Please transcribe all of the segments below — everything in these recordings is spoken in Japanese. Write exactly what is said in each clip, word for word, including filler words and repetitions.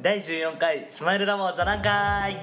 だいじゅうよんかいスマイルラボ座談会、イ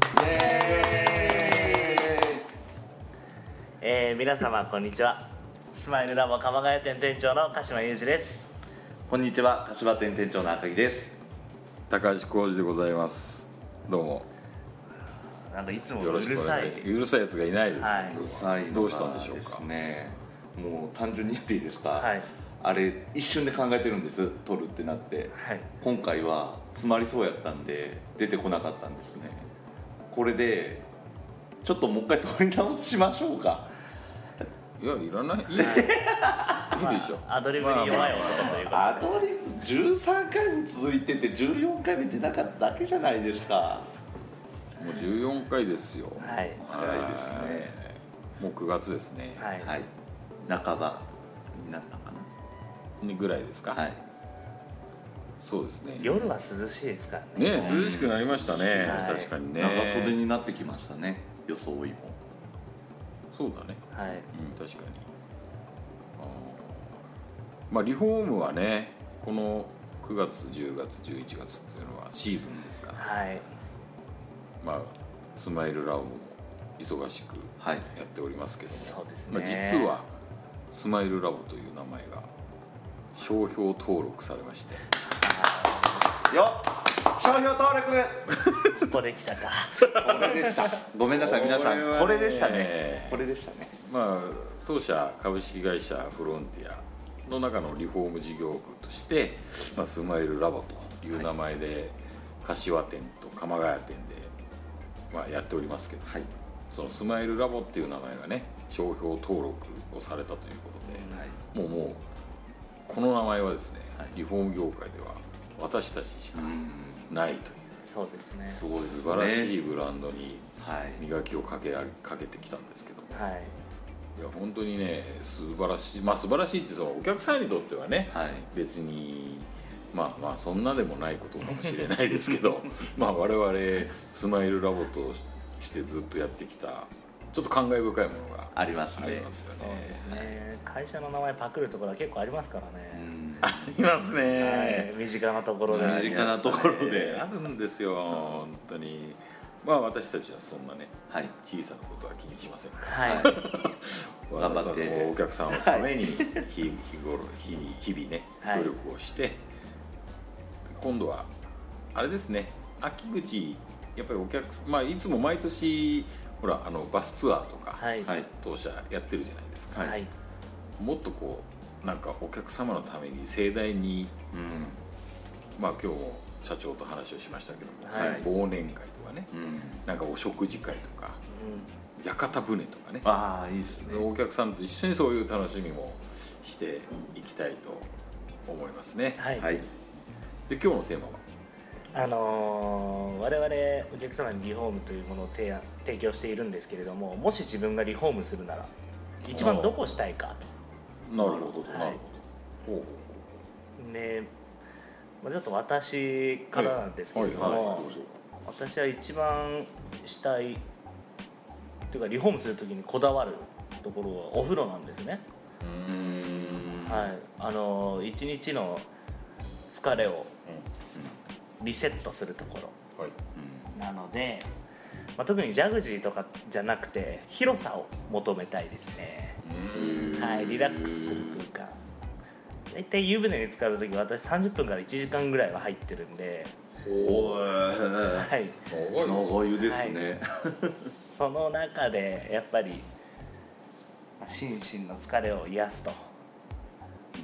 エーイ、えー、皆様こんにちは。スマイルラボ鎌ヶ谷店店長の鹿島裕二です。 こんにちは、柏店店長の赤木です。 高橋浩二でございます。どうもなんかいつもうるさい、 うるさいやつがいないです、 はい、 うるさいのがどうしたんでしょうかね。もう単純に言っていいですか、 はい、 あれ一瞬で考えてるんです、撮るってなって、 はい、 今回は詰まりそうやったんで出てこなかったんですね。これでちょっともう一回撮り直しましょうか。 いや、いらない、いい、はい、いいでしょ、 まあ、アドリブに弱い男というか、 アドリブじゅうさんかいも続いててじゅうよんかいめ出なかっただけじゃないですか。 もうじゅうよんかいですよ。 はい、 早いですね。 もうくがつですね。 はい、 はい、半ばになったかなぐらいですか。 はい、 そうですね。 夜は涼しいですからね。 ね、涼しくなりましたね、 はい、 確かにね。 長袖になってきましたね、装いも。 そうだね、 はい、うん、 確かに。あ、まあリフォームはね、このくがつじゅうがつじゅういちがつっていうのはシーズンですから、 はい、 まあスマイルラボも忙しくやっておりますけども、はい、 そうですね。 まあ、実はスマイルラボという名前が商標登録されまして、 よっ、商標登録ここで来たか。 これでした。ごめんなさい皆さん、これでしたね。これでしたね。 まあ当社株式会社フロンティアの中のリフォーム事業部として、まあ、スマイルラボという名前で、はい、柏店と鎌ヶ谷店で、まあ、やっておりますけど、はい、そのスマイルラボっていう名前がね商標登録をされたということで、はい、もうもうこの名前はですね、はい、リフォーム業界では私たちしかないという、 そうですね、 すごい素晴らしいブランドに磨きをかけ、かけてきたんですけども、はい、いや本当にね素晴らしい、まあ素晴らしいってそのお客さんにとってはね、はい、別にまあまあそんなでもないことかもしれないですけどまあ我々スマイルラボとしてずっとやってきたちょっと感慨深いものがありますね。 ありますよね。 そうですね。会社の名前パクるところは結構ありますからね。 うん、ありますね、 はい、身近なところで、 身近なところであるんですよ本当に。まあ私たちはそんなね、はい、小さなことは気にしませんから、はい、 頑張ってお客さんのために日々、日頃日々ね努力をして、はい、今度はあれですね、秋口やっぱりお客さん、まあいつも毎年ほらあのバスツアーとか、はい、当社やってるじゃないですか、はい、もっとこうなんかお客様のために盛大に、うん、まあ今日も社長と話をしましたけども、はい、忘年会とかね、うん、なんかお食事会とか、うん、屋形船とかね、 ああいいですね、 お客さんと一緒にそういう楽しみもしていきたいと思いますね。はい、はい、で今日のテーマはあのー、我々お客様にリフォームというものを提案提供しているんですけれども、もし自分がリフォームするなら一番どこをしたいかと。 なるほど、はい、なるほど。 ね、ちょっと私からなんですけれども、はいはいはい、私は一番したいというかリフォームするときにこだわるところはお風呂なんですね。うーん、はい、あの一日の疲れをリセットするところ、はい、なので、まあ、特にジャグジーとかじゃなくて広さを求めたいですね。はい、リラックスする空間。大体湯船に浸かるとき私さんじゅっぷんからいちじかんぐらいは入ってるんで、 おー、はい、長湯ですね、 はい、その中でやっぱり心身の疲れを癒すと、うん、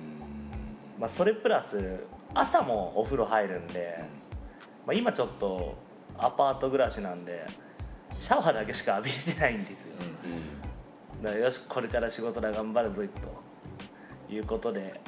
まあ、それプラス朝もお風呂入るんで、まあ、今ちょっとアパート暮らしなんでシャワーだけしか浴びれてないんですよ、うん、だからよしこれから仕事で頑張るぞということで、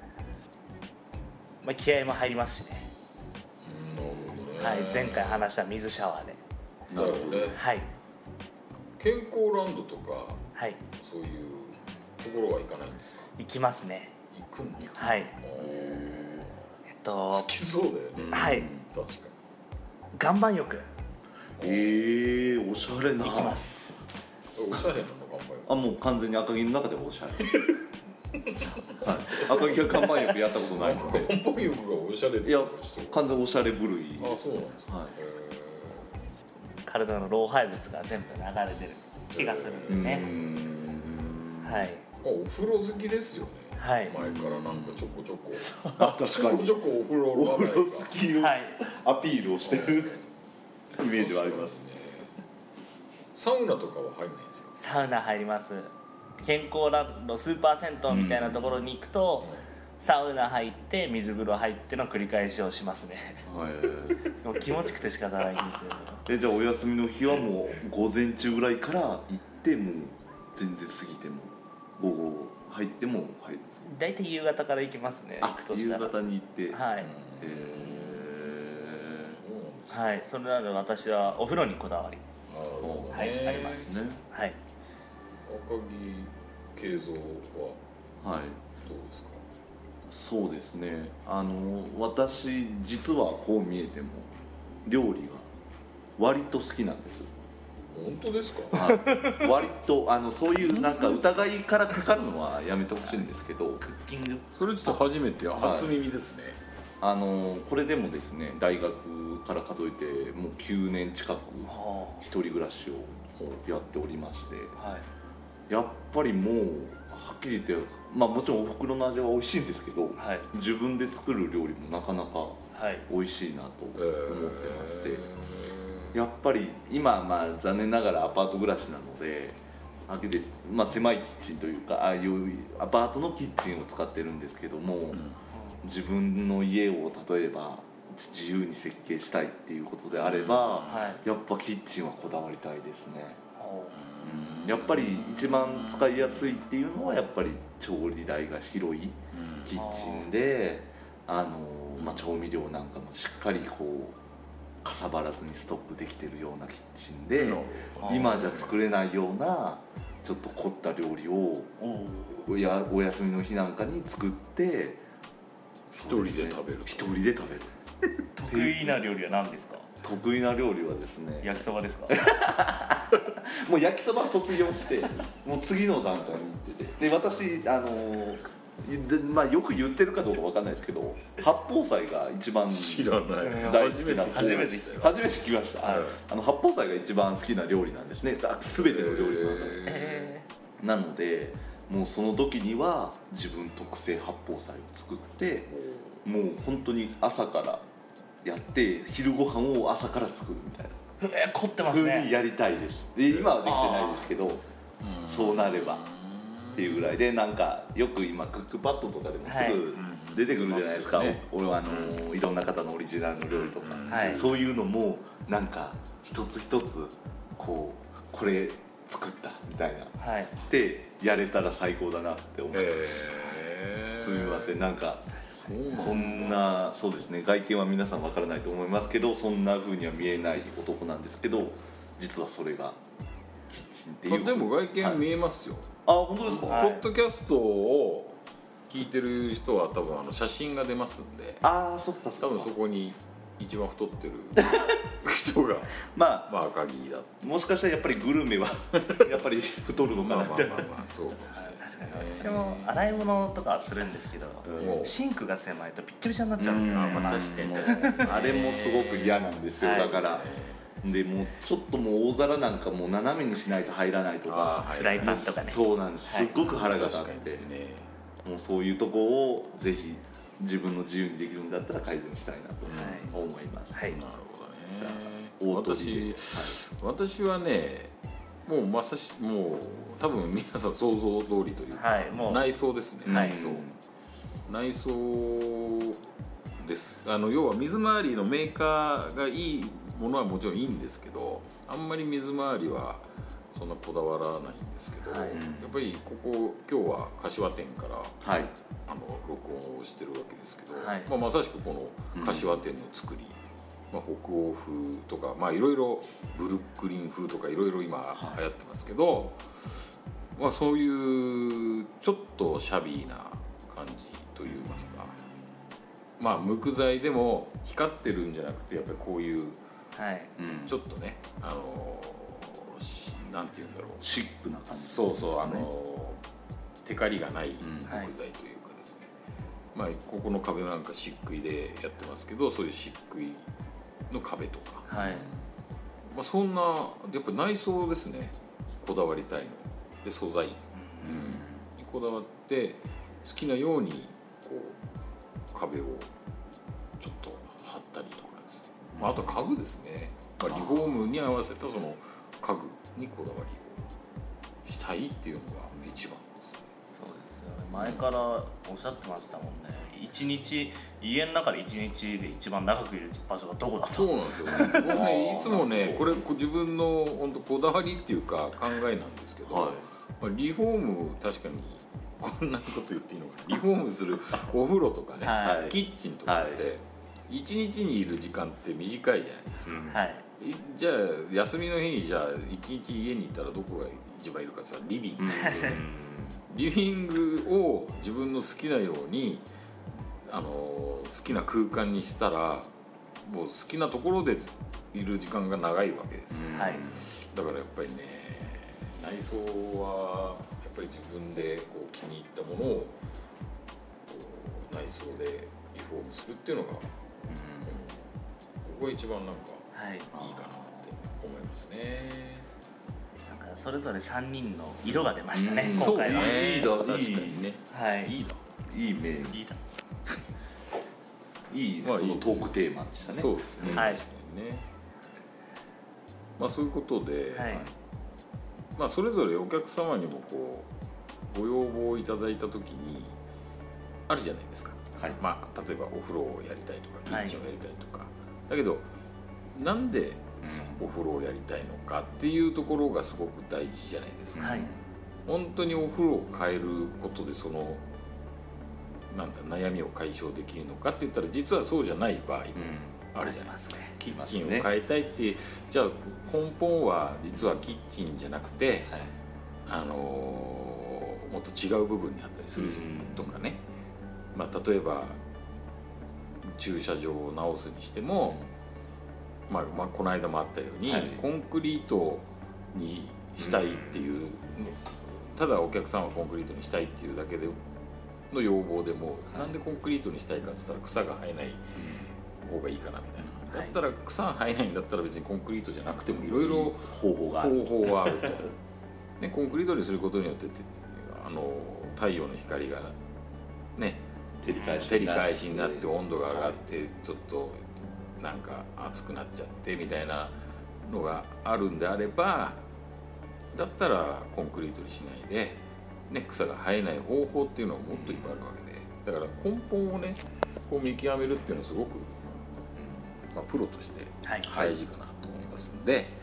まあ、気合も入りますしね、うん、なるほどね、はい、前回話した水シャワーで。 なるほどね、はい、健康ランドとか、はい、そういうところは行かないんですか？ 行きますね。 行くんだ。 はい、えっと好きそうだよね、 はい、 確かに岩盤浴、 えー、おしゃれな。 行きます。 おしゃれなの岩盤浴。 あ、もう完全に赤木の中でおしゃれはい、 赤木は岩盤浴やったことないので岩盤浴がおしゃれいや完全おしゃれ部類あそうなんですか、はい、 体の老廃物が全部流れてる気がするんでね、はい、 お風呂好きですよね、 はい、 前からなんかちょこちょこあ確かにちょこちょこお風呂お風呂好きをアピールをしてるイメージはありますね。 サウナとかは入んないんですか？ サウナ入ります。健康ランドスーパー銭湯みたいなところに行くと、うん、サウナ入って水風呂入っての繰り返しをしますね、はい、もう気持ちくて仕方ないんですよ。 えじゃあお休みの日はもう午前中ぐらいから行ってもう全然過ぎても午後入っても入るんですか？ 大体夕方から行きますね。行くとしたら夕方に行ってはい、 えー、はい、それなので私はお風呂にこだわりはい、 あります、ね、はい。 赤木慶三ははいどうですか？ そうですね、あの私実はこう見えても料理が割と好きなんです。 本当ですか？ はい、割とあのそういうなんか疑いからかかるのはやめてほしいんですけどクッキングそれちょっと初めて初耳ですね、 はい、あのこれでもですね大学から数えてもうきゅうねん近く一人暮らしをやっておりまして、はい、やっぱりもうはっきり言ってまあもちろんおふくろの味は美味しいんですけど、はい、自分で作る料理もなかなか美味しいなと思ってまして、えー、やっぱり今まあ残念ながらアパート暮らしなのであけで、まあ、狭いキッチンというかああいうアパートのキッチンを使ってるんですけども、うん、自分の家を例えば自由に設計したいっていうことであれば、うんはい、やっぱキッチンはこだわりたいですね。やっぱり一番使いやすいっていうのはやっぱり調理台が広いキッチンで、あの、まあ、調味料なんかもしっかりこうかさばらずにストックできてるようなキッチンで、今じゃ作れないようなちょっと凝った料理をおやお休みの日なんかに作って一人で食べる一人で食べる得意な料理は何ですか？ 得意な料理はですね焼きそばですか？ もう焼きそば卒業してもう次の段階に行っててで私あので、まあ、よく言ってるかどうかわかんないですけど八宝菜が一番知らない大好きな初めて初めて聞きました、はい、あの八宝菜が一番好きな料理なんですね全ての料理の中でなのでもうその時には自分特製八宝菜を作ってもう本当に朝からやって昼ご飯を朝から作るみたいなえー、凝ってますね風にやりたいですで今はできてないですけどそうなればっていうぐらいでなんかよく今クックパッドとかでもすぐ出てくるじゃないですか、はい、俺はあのいろんな方のオリジナルの料理とか、はい、そういうのもなんか一つ一つこうこれ作ったみたいな、はい、でやれたら最高だなって思います、えー、すみませんなんかこんなそうですね外見は皆さんわからないと思いますけどそんな風には見えない男なんですけど実はそれがキッチンっていうでも外見見えますよ、 はい、あ本当ですか、 はい、ポッドキャストを聞いてる人は多分あの写真が出ますんでああそっかそっか多分そこに一番太ってる人がまあ、 まあ赤木だもしかしたらやっぱりグルメはやっぱり太るのかなってまあまあまあまあそうかもしれないですね私も洗い物とかはするんですけど、うん、シンクが狭いとピッチピチになっちゃうんですよ、まあ、確かにあれもすごく嫌なんですよ、はい、だからでもうちょっともう大皿なんかもう斜めにしないと入らないとかフライパンとかねそうなんです、すっごく腹が立って、はいね、もうそういうとこをぜひ自分の自由にできるんだったら改善したいなと思います、 はいはい、なるほどね私、はい、私はねもうまさしもう多分皆さん想像通りというか、はい、もう内装ですね、内装内装ですあの要は水回りのメーカーがいいものはもちろんいいんですけどあんまり水回りはそんなこだわらないんですけど、はい、やっぱりここ今日は柏店から、はい、あの録音をしてるわけですけど、はいまあ、まさしくこの柏店の作り、うんまあ、北欧風とかまあいろいろブルックリン風とかいろいろ今流行ってますけど、はいまあ、そういうちょっとシャビーな感じといいますかまあ無垢材でも光ってるんじゃなくてやっぱりこういう、はいうん、ちょっとねあのなんていうんだろうシックな感じ、ね、 そうそうあのテカリがない木材というかですね、 まあ、ここの壁なんか漆喰でやってますけど、そういう漆喰の壁とか、 はい、 まあ、そんなやっぱ内装ですね、こだわりたいので、素材、うん、にこだわって好きなようにこう壁をちょっと貼ったりとかですね、まあ、あと家具ですね、まあ、リフォームに合わせたその家具にこだわりをしたいっていうのが一番ですね。 そうですよね、前からおっしゃってましたもんね、一日家の中で一日で一番長くいる場所がどこだと。 そうなんですよね僕ねいつもねこれ自分の本当こだわりっていうか考えなんですけど、はい、まあ、リフォーム確かにこんなこと言っていいのかな、リフォームするお風呂とかね、はい、キッチンとかって一日にいる時間って短いじゃないですか、はい、じゃあ休みの日にじゃあ一日家にいたらどこが一番いるかって言ったらリビングですよねリビングを自分の好きなようにあの好きな空間にしたらもう好きなところでいる時間が長いわけですよ、はい、だからやっぱりね内装はやっぱり自分でこう気に入ったものを内装でリフォームするっていうのが、うん、ここが一番なんかいいかなって思いますね。 なんかそれぞれさんにんの色が出ましたね、うん、今回は。 いいだ、確かにね、はい、いいだ、 いい面、 いいだいい、まあ、そのトークテーマでしたね。 そうですね、はい、確かにね。まあそういうことで、はい、まあ、それぞれお客様にもこうご要望いただいた時にあるじゃないですか、はい、まあ、例えばお風呂をやりたいとかキッチンをやりたいとか、はい、だけどなんでお風呂をやりたいのかっていうところがすごく大事じゃないですか、はい、本当にお風呂を変えることでそのなんだ悩みを解消できるのかって言ったら実はそうじゃない場合もあるじゃないですか、うん、キッチンを変えたいって、じゃあ根本は実はキッチンじゃなくて、はい、あのー、もっと違う部分にあったりするとかね、うん、まあ、例えば駐車場を直すにしても、まあまあ、この間もあったように、はい、コンクリートにしたいっていう、うん、ただお客さんはコンクリートにしたいっていうだけでの要望でも、はい、なんでコンクリートにしたいかって言ったら草が生えない方がいいかなみたいな、はい、だったら草が生えないんだったら別にコンクリートじゃなくてもいろいろ方法がある方法はあるとね、コンクリートにすることによってあの太陽の光がね照り返し照り返しになって温度が上がってちょっとなんか熱くなっちゃってみたいなのがあるんであれば、だったらコンクリートにしないで、ね、草が生えない方法っていうのはもっといっぱいあるわけで、だから根本をねこう見極めるっていうのはすごく、まあ、プロとして大事かなと思いますので、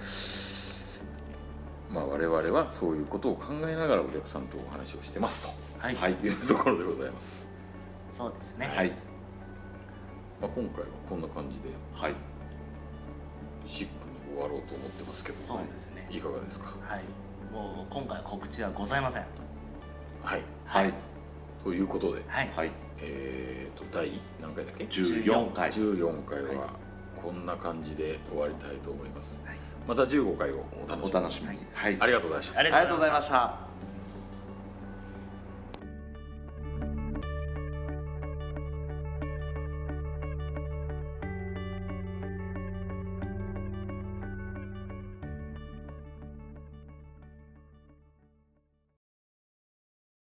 まあ、我々はそういうことを考えながらお客さんとお話をしてますと、はい、いうところでございます。 そうですね、 はい、まあ、今回はこんな感じで、はい、シックに終わろうと思ってますけど、 そうですね、 いかがですか。 はい、もう今回告知はございません。 はい、 はい、 ということで、 はい、 はい、 えーと第何回だっけ、 じゅうよんかいじゅうよんかいはこんな感じで終わりたいと思います、はい、またじゅうごかいをお楽しみに。 お楽しみに、はい、 ありがとうございました。 ありがとうございました。